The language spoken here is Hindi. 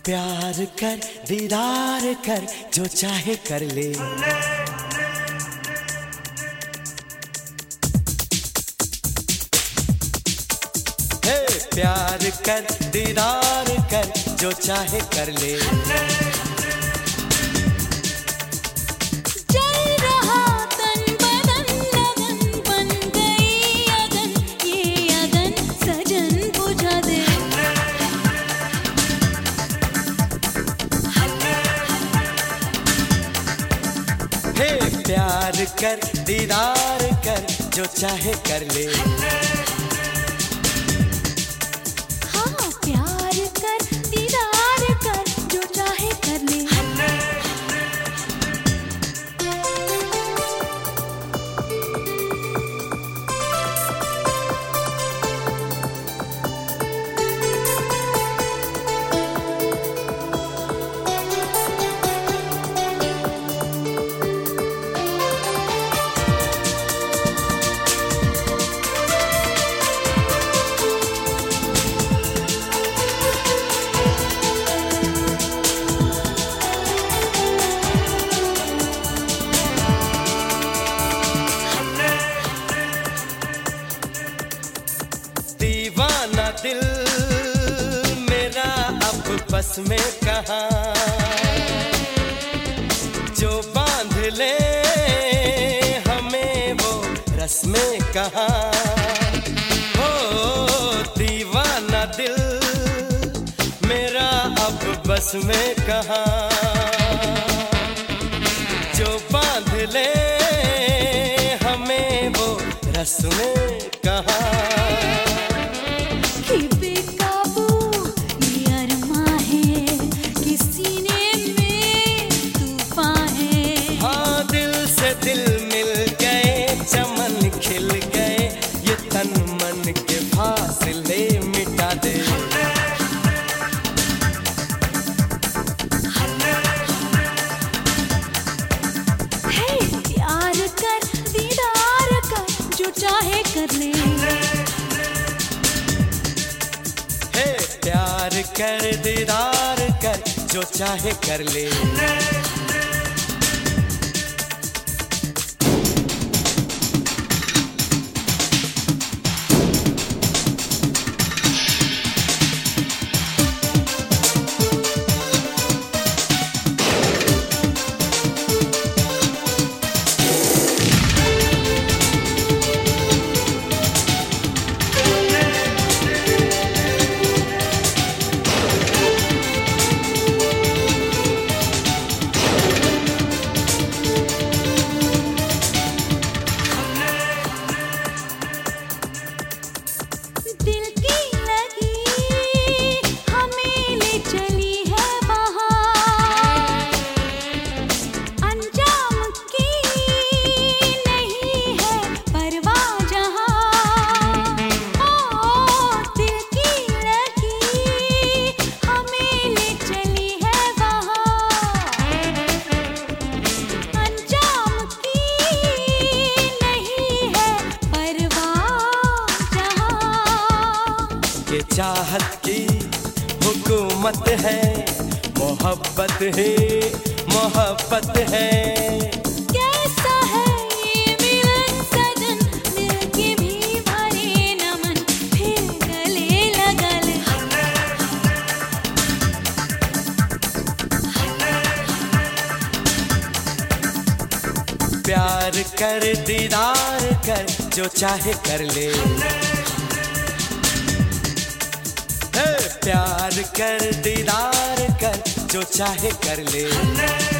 प्यार कर दीदार कर जो चाहे कर ले। हे प्यार कर दीदार कर जो चाहे कर ले। प्यार कर दीदार कर जो चाहे कर ले। हाँ प्यार कर दीदार कर जो चाहे कर ले। दीवाना दिल मेरा अब बस में कहाँ, जो बांध ले हमें वो रस में कहाँ। हो दीवाना दिल मेरा अब बस में कहाँ, जो बांध ले हमें वो रस में कहाँ। दिल मिल गए चमन खिल गए ये तन मन के फासले मिटा दे। हे प्यार कर दीदार कर जो चाहे कर ले। हे प्यार कर दीदार कर जो चाहे कर ले। दिल की लगी हमें ले चली है वहाँ, अंजाम की नहीं है परवाह जहाँ। ओ दिल की लगी हमें ले चली है वहाँ, अंजाम की नहीं है परवाह जहाँ। ये चाहत की हुकूमत है, मोहब्बत है मोहब्बत है। कैसा है ये मिलन सजन मिलके भी भरे नमन फिर गले लगा ले। प्यार कर दीदार कर जो चाहे कर ले। हे प्यार कर दीदार कर जो चाहे कर ले।